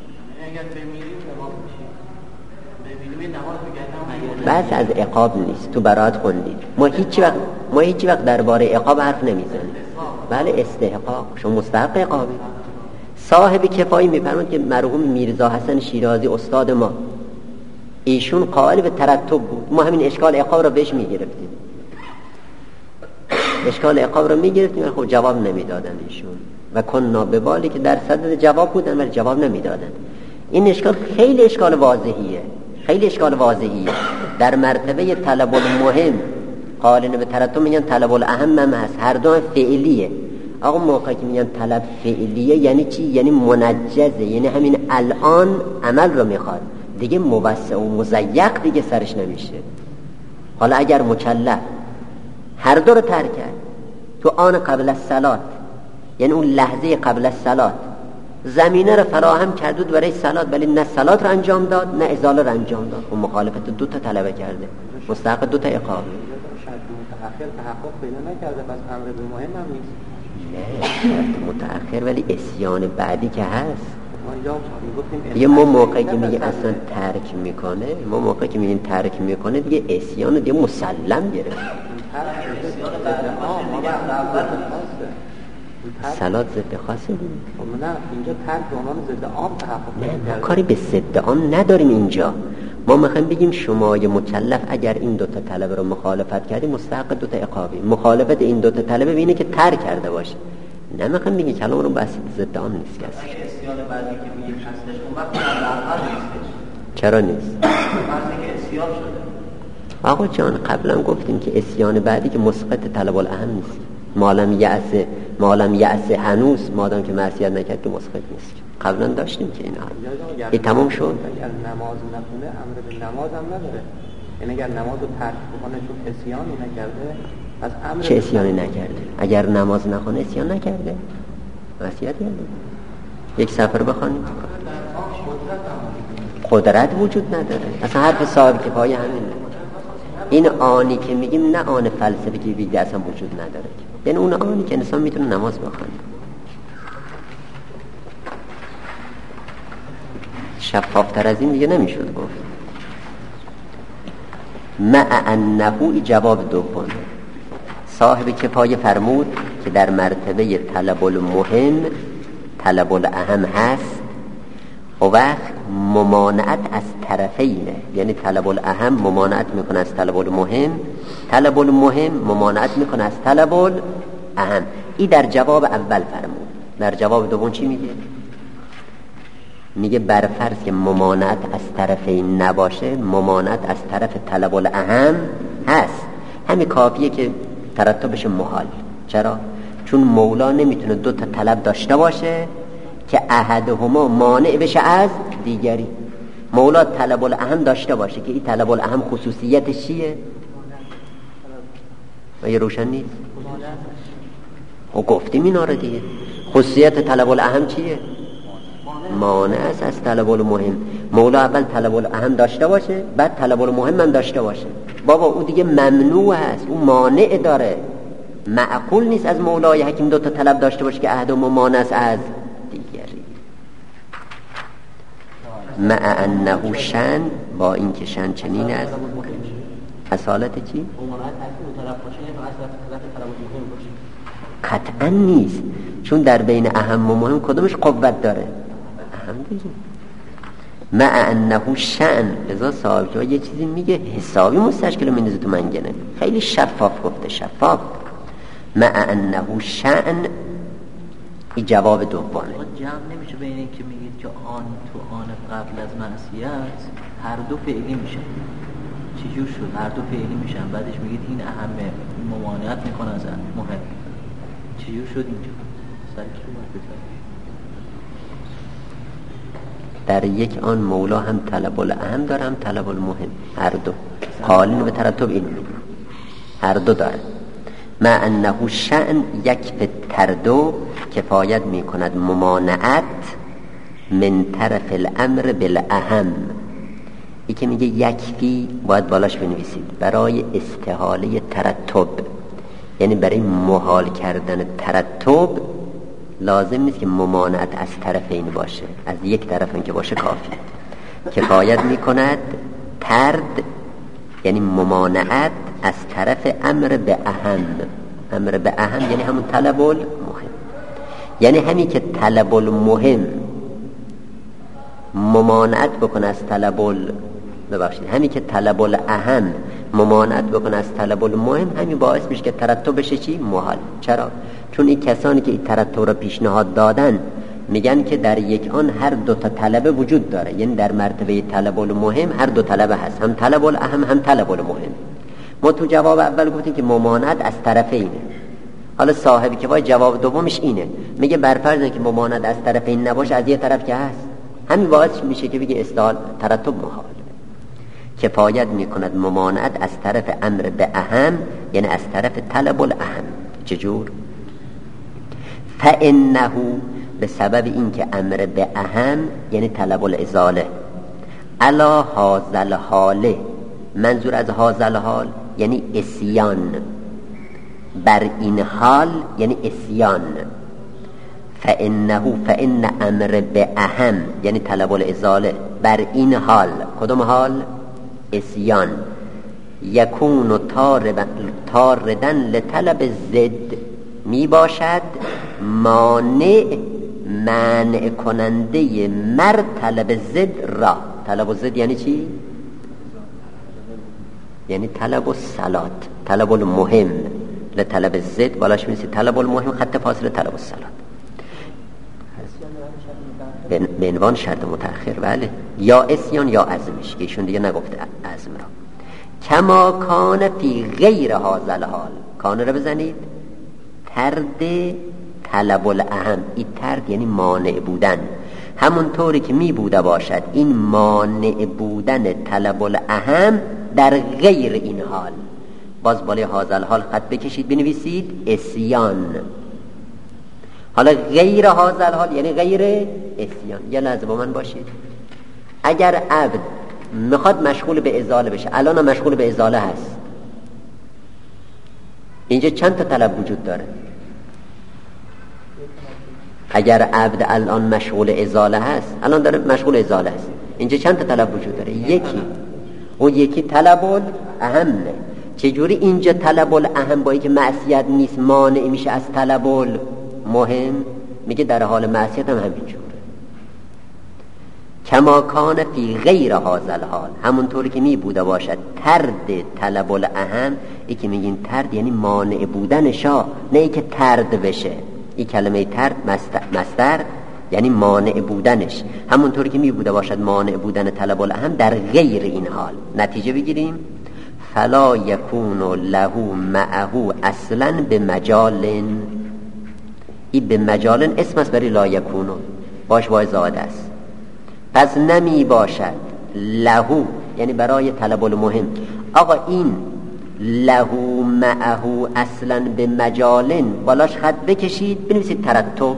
بس از عقاب نیست. تو برات خوندید ما هیچ وقت ما هیچ وقت درباره عقاب حرف نمیزنیم. بله استحقاق، شما مستحق عقابی. صاحب کفایی میفرمود که مرحوم میرزا حسن شیرازی استاد ما، ایشون قائل به ترتب بود. ما همین اشکال عقاب رو بهش میگرفتیم، اشکال عقاب رو میگرفتیم، خب جواب نمیدادن ایشون و کنا به بالی که در صدد جواب بودن ولی جواب نمیدادن. این اشکال خیلی اشکال واضحیه، خیلی اشکال واضحیه. در مرتبه طلب المهم قائلین به ترتب میگن طلب الاهم هم هست، هر دو فعلیه. آقا موقعی که میگن طلب فعلیه یعنی چی؟ یعنی منجزه، یعنی همین الان عمل رو میخواد، دیگه موسع و مضیق دیگه سرش نمیشه. حالا اگر مکلف هر دو رو ترک کرد تو آن قبل از صلات، یعنی اون لحظه قبل از صلات زمینه رو فراهم کرد برای صلات، ولی نه صلات رو انجام داد نه ازاله رو انجام داد، اون مخالفت دو تا طلب کرده، مستحق دو تا عقاب. متأخر تحقق پیدا نکرده، پس امر به مهم هم نیست. نه متأخر ولی اسیان بعدی که هست. یه ما موقعی که میگه اصلا ترک میکنه، ما موقعی که میگیم ترک میکنه دیگه اسیان دیگه مسلم گرفت. صلات ضد خاصه دیگه. خب نه اینجا ترک به عنوان ضد عام تحقق نه کاری به ضد عام نداریم اینجا. ما میخوایم بگیم شما یه مکلف اگر این دوتا طلبه رو مخالفت کردی مستحق دوتا عقابی. مخالفت این دوتا طلبه بینه که ترک کرده باشه. نه میخوایم بگیم کلام رو بس ضد عام نیست که اصلا. اسیان بعدی که میگه هستش اون وقت آخر نیستش. چرا نیست؟ وقتی که اسیان شده. آقا جان قبلا گفتیم که اسیان بعدی که مسقط طلب الاهم نیست. مالم یأس مالم یأس هنوز مادام که معصیت نکرد که مسقط نیست. قبلا داشتیم که اینا این تمام شد. اگر نماز نخونه امر به نماز هم نداره. یعنی اگر نماز رو ترک بکنه چون اسیانی نکرده از امر چه اسیانی نکرده؟ اگر نماز نخونه اسیان نکرده. معصیت کرده. یک سفر بخوانید. قدرت وجود نداره. اصلا حرف صاحب کفایه همینه. این آنی که میگیم نه آن فلسفی که بگید اصلا وجود نداره. یعنی اون آنی که انسان میتونه نماز بخونه. شفافتر از این دیگه نمیشد گفت. مع انه جواب دوم صاحب کفایه فرمود که در مرتبه طلب المهم طلب الاهم هست و وقت ممانعت از طرفینه. یعنی طلب الاهم ممانعت میکنه از طلب المهم، طلب المهم ممانعت میکنه از طلب الاهم. این در جواب اول فرمود. در جواب دوم چی میگه؟ میگه برفرض که ممانعت از طرفین نباشه ممانعت از طرف طلب الاهم هست. همین کافیه که ترتبش محال. چرا؟ چون مولا نمیتونه دو تا طلب داشته باشه که احدهما مانع بشه از دیگری. مولا طلب الاهم داشته باشه که این طلب الاهم خصوصیتش چیه؟ آیا روشن نیست؟ و گفتیم اینا رو دیگه. خصوصیت طلب الاهم چیه؟ مانع است از طلب المهم. مولا اول طلب الاهم داشته باشه بعد طلب المهم هم داشته باشه. بابا او دیگه ممنوع است، او مانع داره. معقول نیست از مولای حکیم دو تا طلب داشته باشه که احدهما مانع است از دیگری. مع انه شن با این که شن چنین است. اصالت چی؟ قطعا نیست، چون در بین اهم و مهم کدومش قوت داره؟ اهم دیگه. مع انه شأن. لذا صاحب که یه چیزی میگه حسابی مستشکل میندازه تو منگنه. خیلی شفاف گفته، شفاف. مع انه شأن این جواب دومه. جمع نمیشه بین این که میگید که آن تو آن قبل از معصیت هر دو فعلی میشن. چجور شد هر دو فعلی میشن بعدش میگید این اهمه ممانعت میکنه از مهم. چجور شد اینجا؟ سر کی اومد بتاره؟ در یک آن مولا هم طلب الاهم داره هم طلب المهم. هر دو قالین به ترتب این میگه هر دو داره. مع انه شأن یک به تردو کفایت میکند ممانعت من طرف الامر بالاهم. ای که میگه یکفی باید بالاش بنویسید برای استحاله ترتب، یعنی برای محال کردن ترتب لازم نیست که ممانعت از طرفین باشه، از یک طرف که باشه کافی. کفایت میکند ترد یعنی ممانعت از طرف امر به اهم. امر به اهم یعنی همون طلب المهم، یعنی همین که طلب المهم ممانعت بکنه از طلب ال... ببخشید همین که طلب الاهم ممانعت بکنه از طلب المهم، همین باعث میشه که ترتب بشه چی؟ محال. چرا؟ چون این کسانی که این ترتب رو پیشنهاد دادن میگن که در یک آن هر دو تا طلب وجود داره، یعنی در مرتبه طلب المهم هر دو طلب هست، هم طلب الاهم هم طلب المهم. ما تو جواب اول گفتیم که ممانعت از طرفینه. حالا صاحبی که وای جواب دومش اینه، میگه برفرض که ممانعت از طرفین نباشه از یه طرف که هست، همین باعث میشه که بگه استحال ترتب محال. کفایت میکند ممانعت از طرف امر به اهم یعنی از طرف طلب الاهم. چجور؟ فانه به سبب این که امر به اهم یعنی طلب الازاله علا هازل حاله، منظور از هازل حال یعنی اسیان، بر این حال یعنی اسیان. فانه فان امر به اهم یعنی طلب الازاله بر این حال، کدوم حال؟ اسیان. یکون تاردن لطلب زد می باشد مانع منع کننده مر طلب زد را. طلب زد یعنی چی؟ یعنی طلب الصلات، طلب المهم. لطلب زد بالاش میرسی طلب المهم، خط فاصله طلب الصلات به عنوان شرط متأخر. بله، یا اسیان یا عزمش که ایشون دیگه نگفته عزم را. کما کان فی غیر هذا حال. کان را بزنید ترد طلب الاهم. این ترد یعنی مانع بودن، همونطوری که می بوده باشد این مانع بودن طلب الاهم در غیر این حال. باز بالای هذا حال خط بکشید بنویسید اسیان. حالا غیر هذا حال یعنی غیر اسیان. یه لحظه با من باشید. اگر عبد میخواد مشغول به ازاله بشه، الان مشغول به ازاله هست، اینجا چند تا طلب وجود داره؟ اگر عبد الان مشغول ازاله هست، الان داره مشغول ازاله هست، اینجا چند تا طلب وجود داره؟ یکی. اون یکی طلب الاهمه. چجوری اینجا طلب الاهم با اینکه معصیت نیست مانع میشه از طلب المهم؟ میگه در حال معصیت هم همینجوره. کما کان فی غیر هذا الحال، همونطوری که می بوده باشد ترد طلب الاهم. ای که میگین ترد یعنی مانع بودنشا، نه ای که ترد بشه. این کلمه ترد مصدر یعنی مانع بودنش، همونطوری که می بوده باشد مانع بودن طلب الاهم در غیر این حال. نتیجه بگیریم فلا یکون له معه اصلا به مجال. این به مجال اسم است برای لا یکون، باش وای زاده است. پس نمی باشد له یعنی برای طلب المهم. آقا این له معه اصلا به مجال بالاش خط بکشید بنویسید ترتب.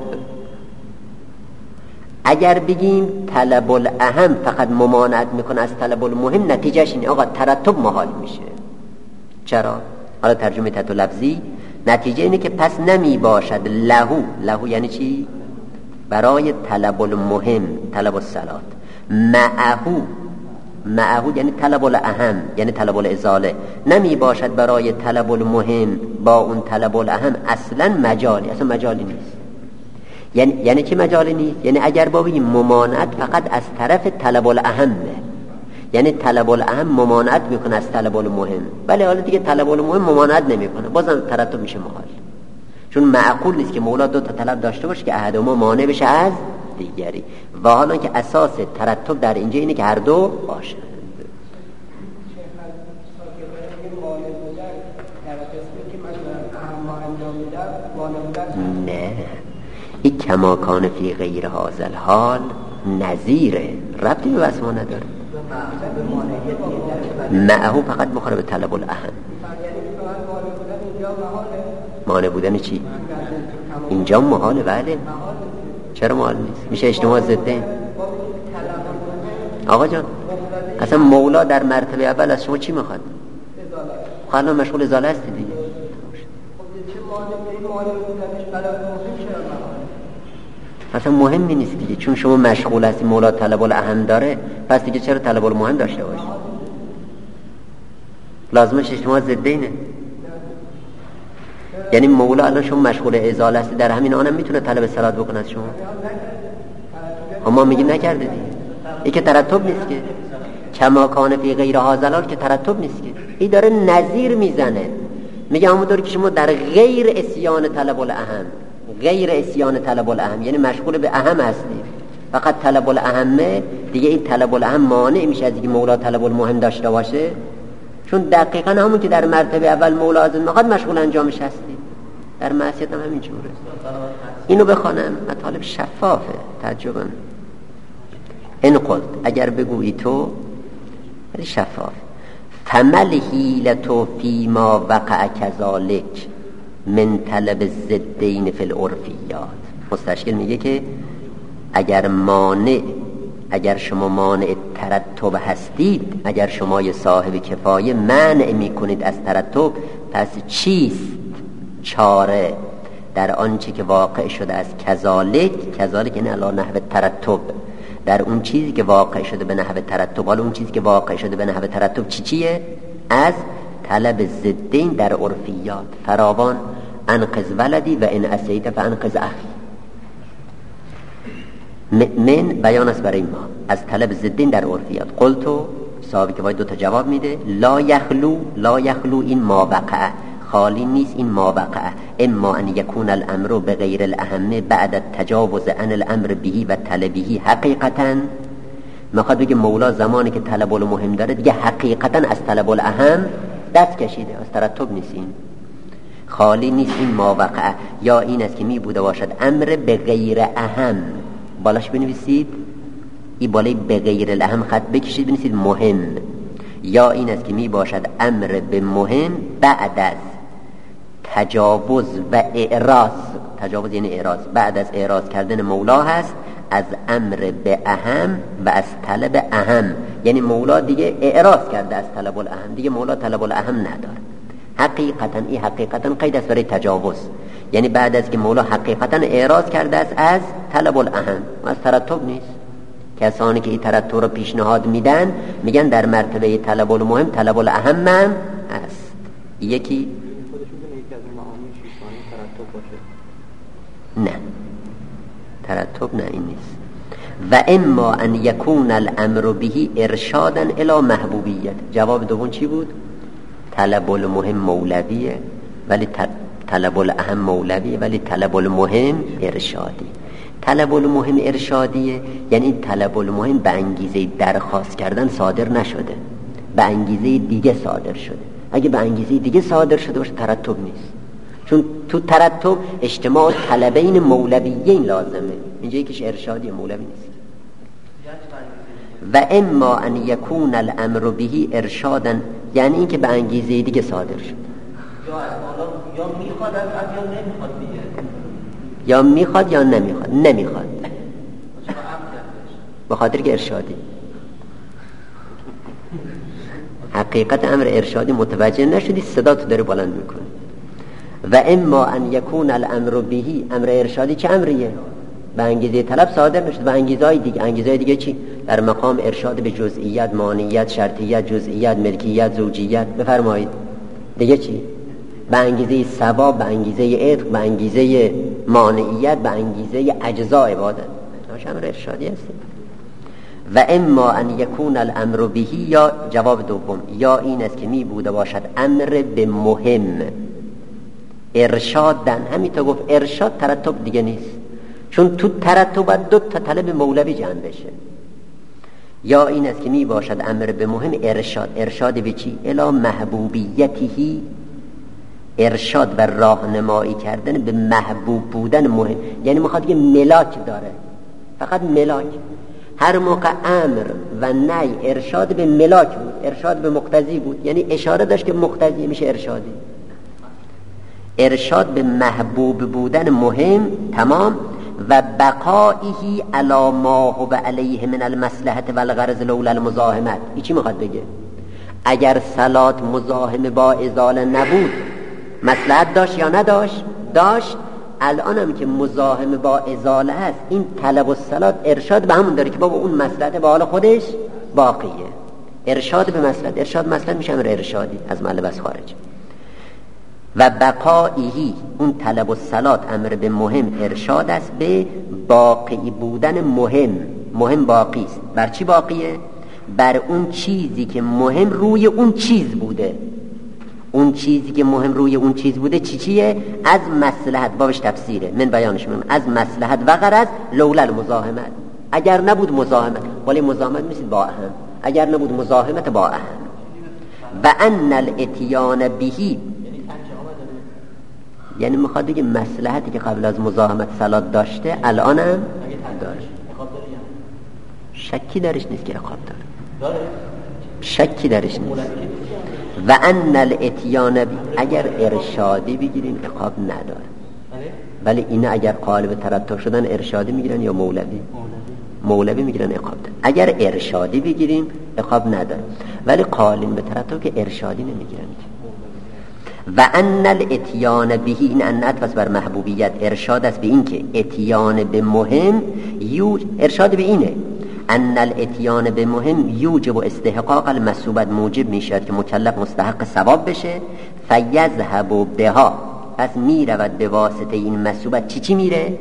اگر بگیم طلب الاهم فقط ممانعت میکنه از طلب المهم، نتیجهش اینه آقا ترتب محال میشه. چرا؟ حالا ترجمه تحت لفظی نتیجه اینه که پس نمی باشد له. له یعنی چی؟ برای طلب المهم، طلب الصلات. معه، معه یعنی طلب الاهم، یعنی طلب الازاله. نمی باشد برای طلب المهم با اون طلب الاهم اصلا مجالی، اصلا مجالی نیست. یعنی یعنی چی مجالی نیست؟ یعنی اگر با بگیم ممانعت فقط از طرف طلب الاهمه، یعنی طلب الاهم ممانعت میکنه از طلب المهم، ولی حالا دیگه طلب المهم ممانعت نمیکنه، بازم ترتب میشه محال. چون معقول نیست که مولا دو تا طلب داشته باشه که احدهما مانع بشه از دیگری، و حالا که اساس ترتب در اینجا اینه که هر دو باشه. نه، این کما کان فی غیر هذا الحال نظیره، ربطی به وصف ما نداره. معه فقط مخاطب طلب الاهم. مانع بودن چی؟ اینجا محاله. بله، چرا محال نیست؟ میشه اجتماع ضدین. آقا جان اصلا مولا در مرتبه اول از شما چی میخواد؟ حالا مشغول ازاله هستی دیگه. اصلا مهمی نیست دیگه، چون شما مشغول هستی مولا طلب الاهم داره، پس دیگه چرا طلب المهم داشته باشی؟ لازمش اجتماع ضدینه. یعنی مولا الان شما مشغول ازاله هستی، در همین آنم میتونه طلب صلات بکنه از شما. اما میگیم نکرده دیگه. این که ترتب نیست که. کما کان فی غیر هذا الحال که ترتب نیست که. این داره نظیر میزنه، میگه همونطوری که شما در غیر اسیان طلب الاهم، غیر اسیان طلب الاهم یعنی مشغول به اهم هستید، فقط طلب الاهمه دیگه، این طلب الاهم مانع میشه از اینکه مولا طلب المهم داشته باشه، چون دقیقاً همون که در مرتبه اول مولا از میخواد مشغول انجامش هستی، در معصیت هم همین جوره. اینو بخوانم مطالب شفافه. تعجبم ان قلت، اگر بگویی تو، ولی شفاف. فمل حیلتو فی ما وقع کذالک من طلب الضدین فی العرفیات. مستشکل میگه که اگر مانع، اگر شما مانع ترتب هستید، اگر شما یه صاحب کفایه منع میکنید از ترتب، پس چیست چاره در آنچه که واقع شده از کذالک؟ کذالک یعنی علی نحو ترتب، در اون چیزی که واقع شده به نحو ترتب. حالا اون چیزی که واقع شده به نحو ترتب چی چیه؟ از طلب ضدین در عرفیات، فراوان انقذ ولدی و ان اسیت فانقذ اخی. من بیان است برای ما از طلب ضدین در عرفیات. قلتو صحابی که باید دو تا جواب میده، لا یخلو لا یخلو این ما وقع، خالی نیست این ما وقع، اما ان یکون الامر بغیر الاهم بعد التجاوز عن الامر بهی و طلبهی حقیقتا. میخواد بگه مولا زمانی که طلب المهم داره دیگه حقیقتا از طلب الاهم دست کشیده، از ترتب نیست، این خالی نیست این ما وقع. یا این است که می بوده باشد امر بغیر اهم، بالاش بنویسید این بالای بغیر الاهم خط بکشید بنویسید مهم. یا این است که می باشد امر به مهم بعد از تجاوز و اعراض، تجاوز یعنی اعراض، بعد از اعراض کردن مولا هست از امر به اهم و از طلب اهم. یعنی مولا دیگه اعراض کرده از طلب الاهم، دیگه مولا طلب الاهم نداره. حقیقتا این حقیقتا قید است برای تجاوز، یعنی بعد از که مولا حقیقتا اعراض کرده است از طلب الاهم و از ترتب نیست. کسانی که این ترتب رو پیشنهاد میدن میگن در مرتبه طلب المهم طلب الاهم هم هست. یکی نه ترتب نه این نیست. و اما ان یکون الامر بهی ارشادا الی محبوبیت. جواب دوم چی بود؟ طلب المهم مولویه ولی طلب الاهم مولویه ولی طلب المهم ارشادی. طلب المهم ارشادیه یعنی طلب المهم به انگیزه درخواست کردن صادر نشده، به انگیزه دیگه صادر شده. اگه به انگیزه دیگه صادر شده باشه ترتب نیست، چون تو ترتب اجتماع طلبین مولویین لازمه، اینجا یکیش ارشادی مولوی نیست. و اما ان یکون الامر بهی ارشادا یعنی این که به انگیزه دیگه صادر شد، یا از بالا یا میخواد از یا نمیخواد دیگه، یا میخواد یا نمیخواد. نمیخواد به خاطر که ارشادی حقیقت امر ارشادی متوجه نشدی، صدا تو داره بلند میکنه. و اما ان یکون الامر بهی، امر ارشادی چه امریه؟ به انگیزه طلب صادر نشد، به انگیزهای دیگه. انگیزهای دیگه چی؟ در مقام ارشاد به جزئیات، مانعیت، شرطیت، جزئیات، ملکیت، زوجیت. بفرمایید دیگه چی؟ به انگیزه ثواب، به انگیزه عتق، به انگیزه مانعیت، به انگیزه اجزاء عبادت. همش امر ارشادی است. و اما ان یکون الامر بهی، یا جواب دوم، یا این است که می بوده باشد امر به مهم ارشادن. همین تا گفت ارشاد ترتب دیگه نیست، چون تو ترتب دو تا طلب مولوی جمع بشه. یا این است که می باشد امر به مهم ارشاد. ارشاد به چی؟ الی محبوبیتی، ارشاد و راهنمایی کردن به محبوب بودن مهم. یعنی میخواد که ملاک داره، فقط ملاک. هر موقع امر و نهی ارشاد به ملاک بود، ارشاد به مقتضی بود، یعنی اشاره داشت که مقتضی میشه ارشادی. ارشاد به محبوب بودن مهم، تمام. و بقائه علی ما هو علیه من المصلحه والغرض لولا المزاحمت. این چی میخواد بگه؟ اگر صلات مزاحم با ازاله نبود مصلحت داشت یا نداشت؟ داشت. الان هم که مزاحم با ازاله هست، این طلب الصلات ارشاد به همون داره که بابا اون مصلحت به حال خودش باقیه. ارشاد به مصلحت، ارشاد مصلحت میشه امر ارشادی، از محل بس خارج. و بقائهی، اون طلب الصلات امر به مهم ارشاد است به باقی بودن مهم. مهم باقی است. بر چی باقیه؟ بر اون چیزی که مهم روی اون چیز بوده. اون چیزی که مهم روی اون چیز بوده چی چیه؟ از مصلحت، بابش تفسیره، من بیانش میکنم. از مصلحت و غرض لولا المزاحمت. اگر نبود مزاحمت، ولی مزاحمت میشه با اهم، اگر نبود مزاحمت با اهم. و ان الاتیان بهی، یعنی میخواد بگه مصلحتی که قبل از مزاحمت صلات داشته الانم داره. شکی درش نیست که عقاب داره، شکی درش نیست. و ان الاتیان بی، اگر ارشادی بگیریم عقاب نداره، ولی اینا اگر قالب ترتب شدن ارشادی میگیرن یا مولوی؟ مولوی میگیرن، عقاب داره. اگر ارشادی بگیریم عقاب نداره، ولی قالب به ترتب که ارشادی نمیگیرن. و ان الاتیان بهی، این انت پس بر محبوبیت ارشاد است به این که اتیان به مهم یو، ارشاد به اینه ان الاتیان به مهم یوجب و استحقاق المثوبت، موجب میشد که مکلف مستحق ثواب بشه. فیذهب بها، پس می رود به واسطه این مثوبت چی چی میره؟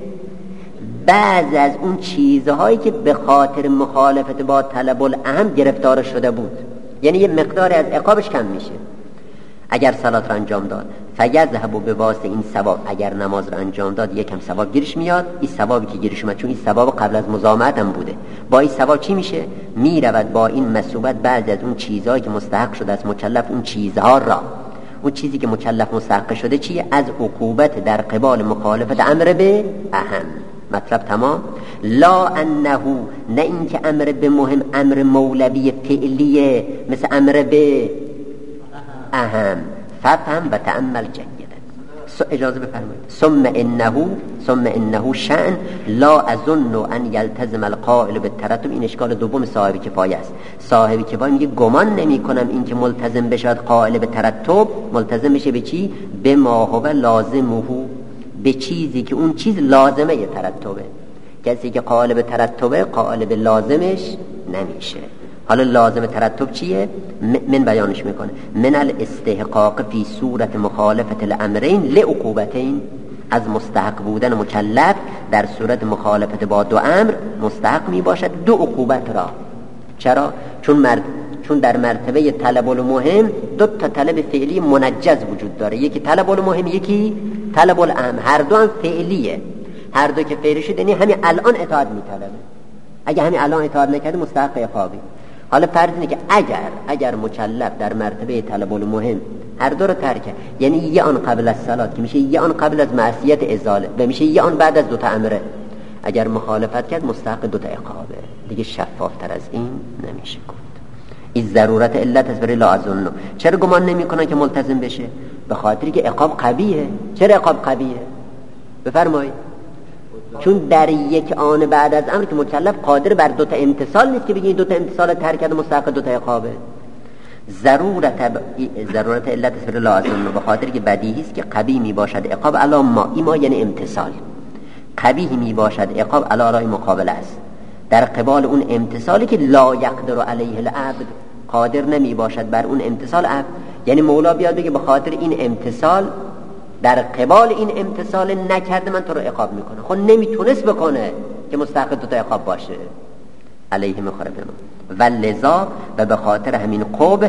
بعض از اون چیزهایی که به خاطر مخالفت با طلب الاهم گرفتار شده بود، یعنی یه مقداری از عقابش کم میشه اگر صلات رو انجام داد. فیذهب به واسطه این ثواب، اگر نماز رو انجام داد یکم ثواب گیرش میاد. این ثوابی که گیرش اومد چون این ثواب قبل از مزاحمت هم بوده، با این ثواب چی میشه؟ میرود با این مثوبت بعضی از اون چیزهایی که مستحق شده از مکلف، اون چیزها را، اون چیزی که مکلف مستحق شده چیه؟ از عقوبت در قبال مخالفت امر به اهم. مطلب تمام. لا انه، نه اینکه امر به مهم امر مولوی فعلیه مثل امر به اهم. ففهم و تأمل جیدا. اجازه بفرمایید. ثم انه ثم انه شأن لا اظن ان یلتزم القائل بالترتب. این اشکال دوم صاحب کفایه است. صاحب کفایه میگه گمان نمی کنم این که ملتزم بشود قائل به ترتب، ملتزم بشه به چی؟ به ما هو لازمه، به چیزی که اون چیز لازمه ی ترتبه. کسی که قائل به ترتبه قائل به لازمش نمیشه. حالا لازم ترتب چیه؟ من بیانش میکنه. من الاستحقاق فی صورت مخالفت الامرین لعقوبتین، از مستحق بودن مکلف در صورت مخالفت با دو امر مستحق میباشد دو عقوبت را. چرا؟ چون مرد چون در مرتبه طلب المهم دو تا طلب فعلی منجز وجود داره، یکی طلب المهم یکی طلب الامر. هر دو هم فعلیه، هر دو که فعلی شده یعنی همین الان اطاعت میطلبه. اگه همین الان اطاعت نکرده مستحق عقابی. حالا فرض اینه که اگر اگر مکلف در مرتبه طلب المهم هر دو رو ترک، یعنی یه آن قبل از صلات که میشه یه آن قبل از معصیت ازاله و میشه یه آن بعد از دو تا امره، اگر مخالفت کرد مستحق دو تا عقابه. دیگه شفافتر از این نمیشه گفت. این ضرورت علت است برای لا اظن. چرا گمان نمیکنن که ملتزم بشه؟ به خاطری که عقاب قویه. چرا عقاب قویه؟ بفرمایید. چون در یک آن بعد از امر که مکلف قادر بر دو تا امتصال نیست که بگید دو تا امتصال ترک کرده مستحق دو تا عقابه. ضرورت ب... ضرورت علت است برای لا اظن، به خاطری که بدیهی است که قوی می باشد عقاب علی ما، این ما یعنی امتصال. قوی می باشد عقاب علی رای مقابل است، در قبال اون امتصالی که لا یقدر علیه العبد، قادر نمی باشد بر اون امتصال عبد. یعنی مولا بیاد بگه به خاطر این امتصال، در قبال این امتصال نکرده من تو رو عقاب میکنه. خب نمیتونست بکنه که مستحق دو تا عقاب باشه. علیه مخالف ما و لذا و به خاطر همین قبح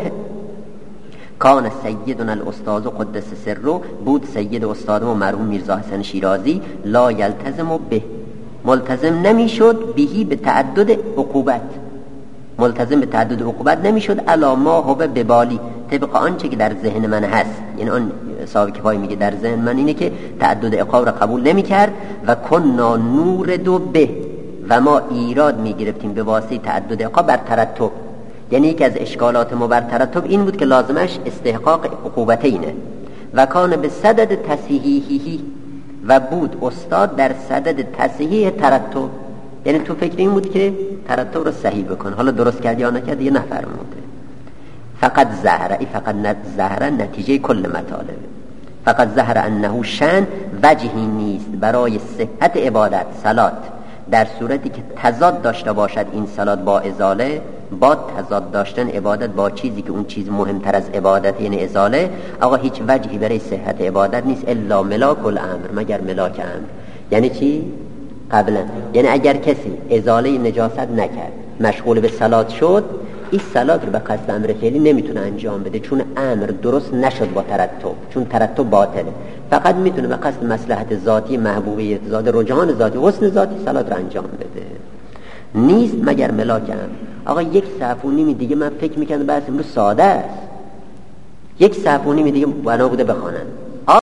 کان سیدنا الاستاذ قدس سره، بود سید استادم و مرحوم میرزا حسن شیرازی، لا یلتزم به، ملتزم نمیشد بهی به تعدد عقوبت، ملتزم به تعدد عقوبت نمیشد علا ما هو ببالی، طبق آنچه که در ذهن من هست. یعنی آن صاحب کفایه میگه در ذهن من اینه که تعدد عقاب را قبول نمیکرد و کنا نور دو به، و ما ایراد میگرفتیم به واسطه تعدد عقاب بر ترتب. یعنی یکی از اشکالات ما بر ترتب این بود که لازمش استحقاق عقوبتینه. و کان به صدد تصحیحی، و بود استاد در صدد تصحیح ترتب. یعنی تو فکر این بود که ترتب رو صحیح بکن، حالا درست کرد یا نکرد یه نفرموده. فقط ظهر، ای فقط ظهر نتیجه کل مطالبه. فقط ظهر انه شن وجهی نیست برای صحت عبادت صلات، در صورتی که تضاد داشته باشد این صلات با ازاله، با تضاد داشتن عبادت با چیزی که اون چیز مهمتر از عبادت یعنی ازاله. آقا هیچ وجهی برای صحت عبادت نیست الا ملاک الامر، مگر ملاک امر. یعنی چی؟ قبلا یعنی اگر کسی ازاله نجاست نکرد مشغول به صلات شد، این صلات رو به قصد امر فعلی نمیتونه انجام بده، چون امر درست نشد با ترتب، چون ترتب باطله. فقط میتونه به قصد مصلحت ذاتی، محبوبیت ذات، رجحان ذاتی، حسن ذاتی صلات رو انجام بده. نیست مگر ملاک امر. آقا یک صفحه و نیم دیگه من فکر میکنم بس امروز ساده است، یک صفحه و نیم دیگه بنا بوده بخوانن،